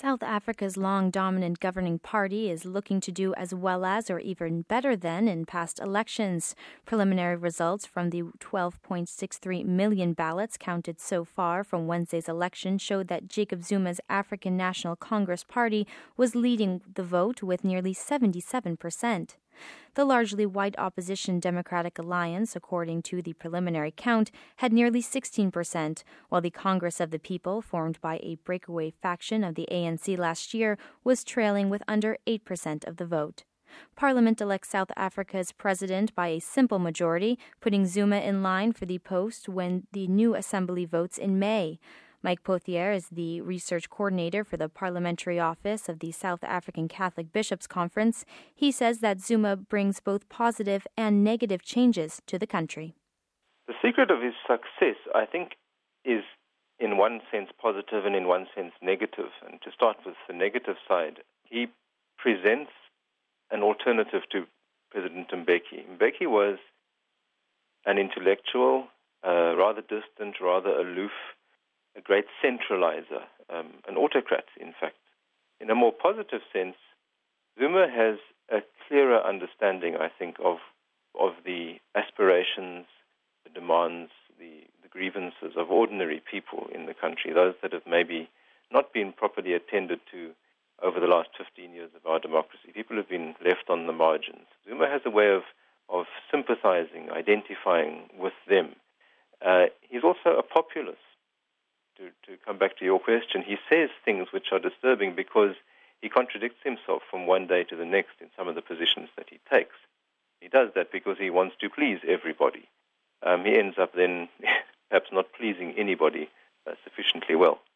South Africa's long-dominant governing party is looking to do as well as or even better than in past elections. Preliminary results from the 12.63 million ballots counted so far from Wednesday's election showed that Jacob Zuma's African National Congress Party was leading the vote with nearly 77%. The largely white opposition Democratic Alliance, according to the preliminary count, had nearly 16%, while the Congress of the People, formed by a breakaway faction of the ANC last year, was trailing with under 8% of the vote. Parliament elects South Africa's president by a simple majority, putting Zuma in line for the post when the new assembly votes in May. Mike Pothier is the research coordinator for the parliamentary office of the South African Catholic Bishops' Conference. He says that Zuma brings both positive and negative changes to the country. The secret of his success, I think, is in one sense positive and in one sense negative. And to start with the negative side, he presents an alternative to President Mbeki. Mbeki was an intellectual, rather distant, rather aloof, a great centralizer, an autocrat, in fact. In a more positive sense, Zuma has a clearer understanding, I think, of the aspirations, the demands, the grievances of ordinary people in the country, those that have maybe not been properly attended to over the last 15 years of our democracy. People have been left on the margins. Zuma has a way of sympathizing, identifying with them. He's also a populist. To come back to your question, he says things which are disturbing because he contradicts himself from one day to the next in some of the positions that he takes. He does that because he wants to please everybody. He ends up then perhaps not pleasing anybody sufficiently well.